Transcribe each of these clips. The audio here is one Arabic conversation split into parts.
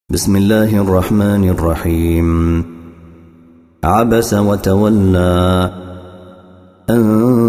بسم الله الرحمن الرحيم. عبس وتولى أن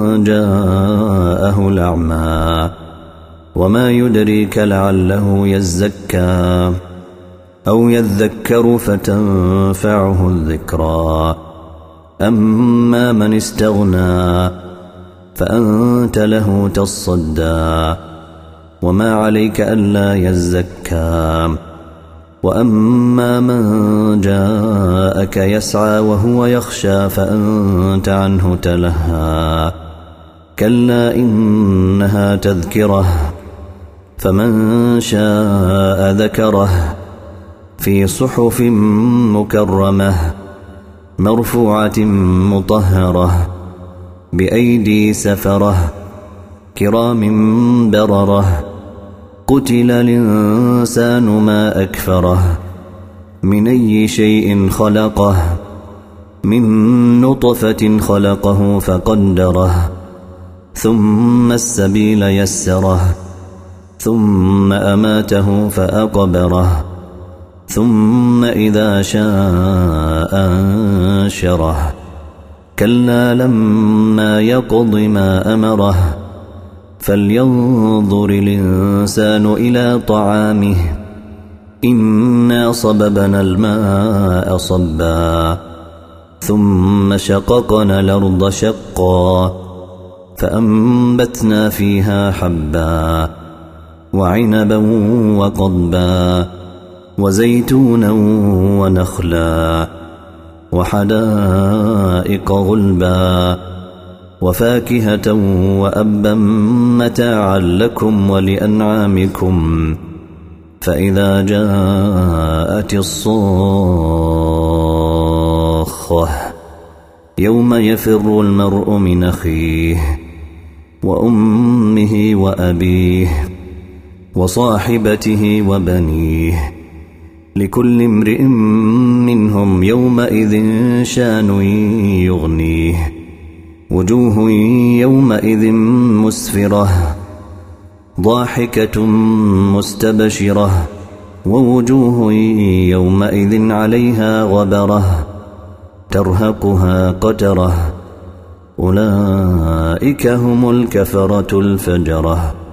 جاءه الأعمى وما يدريك لعله يزكى أو يذكر فتنفعه الذكرى. أما من استغنى فأنت له تصدى وما عليك ألا يزكى. وأما من جاءك يسعى وهو يخشى فأنت عنه تلهى. كلا إنها تذكرة فمن شاء ذكره في صحف مكرمة مرفوعة مطهرة بأيدي سفرة كرام بررة. قتل الإنسان ما أكفره من أي شيء خلقه من نطفة خلقه فقدره ثم السبيل يسره ثم أماته فأقبره ثم إذا شاء أنشره. كلا لما يقض ما أمره فلينظر الإنسان إلى طعامه إنا صببنا الماء صبا ثم شققنا الأرض شقا فأنبتنا فيها حبا وعنبا وقضبا وزيتونا ونخلا وحدائق غلبا وفاكهة وأبا متاعا لكم ولأنعامكم. فإذا جاءت الصاخة يوم يفر المرء من أخيه وأمه وأبيه وصاحبته وبنيه لكل امرئ منهم يومئذ شان يغنيه. وجوه يومئذ مسفرة ضاحكة مستبشرة ووجوه يومئذ عليها غبرة ترهقها قترة. أولئك هم الكفرة الفجرة.